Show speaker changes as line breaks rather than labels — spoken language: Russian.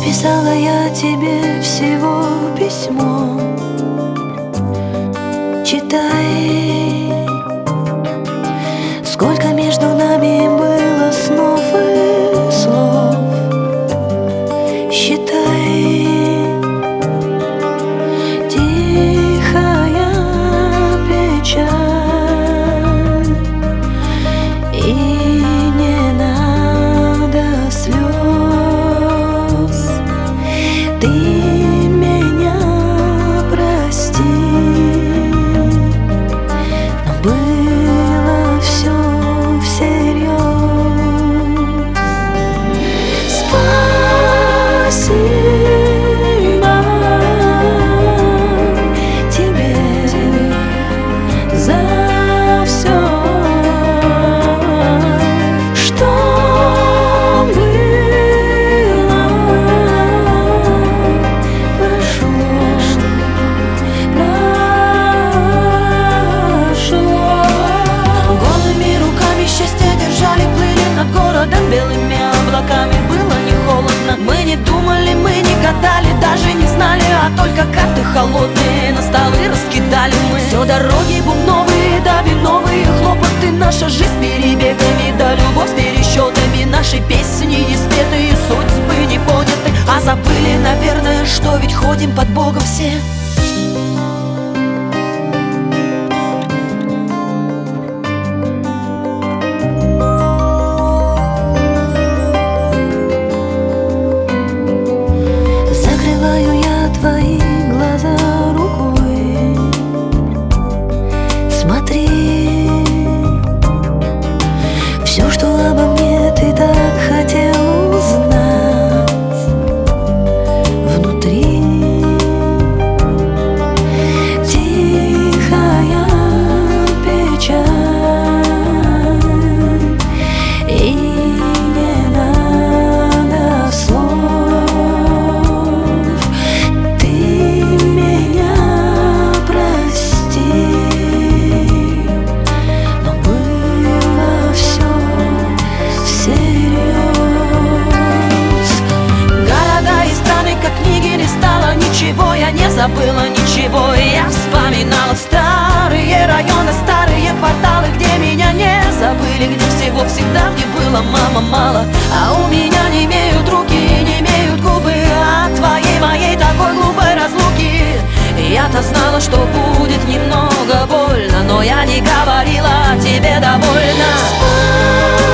Написала я тебе всего письмо. Читай, сколько между нами было снов и слов. Считай, тихая печаль, и не надо слез. Ты меня прости, но было все всерьез. Спасибо тебе за все, что было, прошло. Голыми руками счастье держали, плыли над городом белыми облаками. Было не холодно, мы не думали, мы не гадали, даже не знали, а только карты холодные на столы раскидали мы. Все дороги бубновые, да виновые хлопоты, наша жизнь перебегами, да любовь с пересчетами, наши песни не спетые, судьбы не поняты, а забыли, наверное, что ведь ходим под Богом все. Твои глаза рукой, смотри, все, что обо мне ты так хотел узнать внутри. Тихая печаль, и не надо слов. Я не забыла ничего, я вспоминала старые районы, старые кварталы, где меня не забыли, где всего всегда мне было мама мало. А у меня не имеют руки, не имеют губы от твоей моей такой глупой разлуки. Я-то знала, что будет немного больно, но я не говорила тебе довольно.